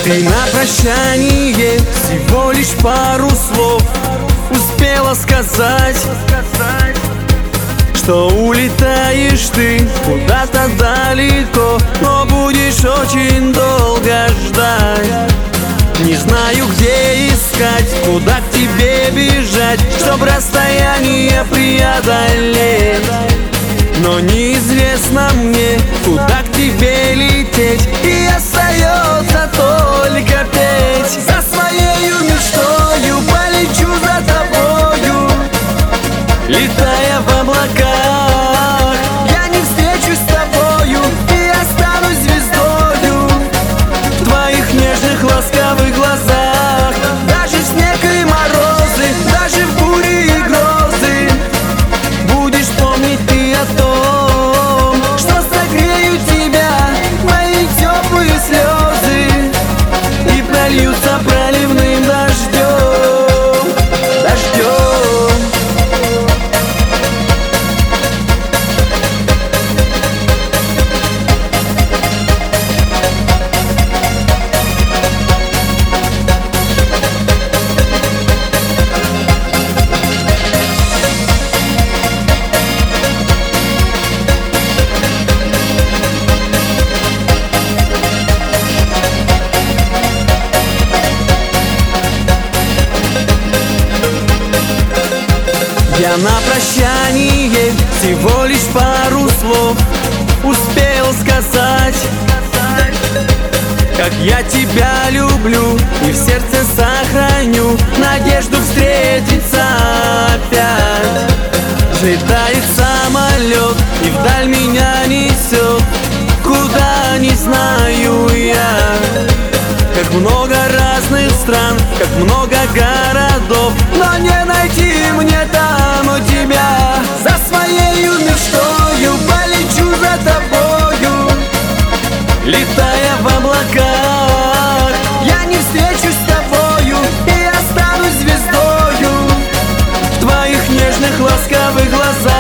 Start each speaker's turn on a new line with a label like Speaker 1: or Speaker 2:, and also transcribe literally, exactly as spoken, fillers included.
Speaker 1: Ты на прощание всего лишь пару слов успела сказать, что улетаешь ты куда-то далеко, но будешь очень долго ждать. Не знаю, где искать, куда к тебе бежать, чтоб расстояние преодолеть. Но неизвестно мне, куда к тебе лететь, и остается только петь. За своею мечтою полечу за тобою, летая в облаках. Я не встречусь с тобою и останусь звездою в твоих нежных ласковых глазах. Даже в снег и морозы, даже в бури и грозы будешь помнить ты о том, что согреют тебя мои теплые слезы и прольются проливным дождем, дождем. Я на прощание всего лишь пару слов успел сказать, как я тебя люблю и в сердце сохраню надежду встретиться опять. Взлетает самолет и вдаль меня несет, куда не знаю я. Как много разных стран, как много городов, но не найти мне там у тебя. За своею мечтою полечу за тобою, летая в облаках. Я не встречусь с тобою и останусь звездою в твоих нежных ласковых глазах.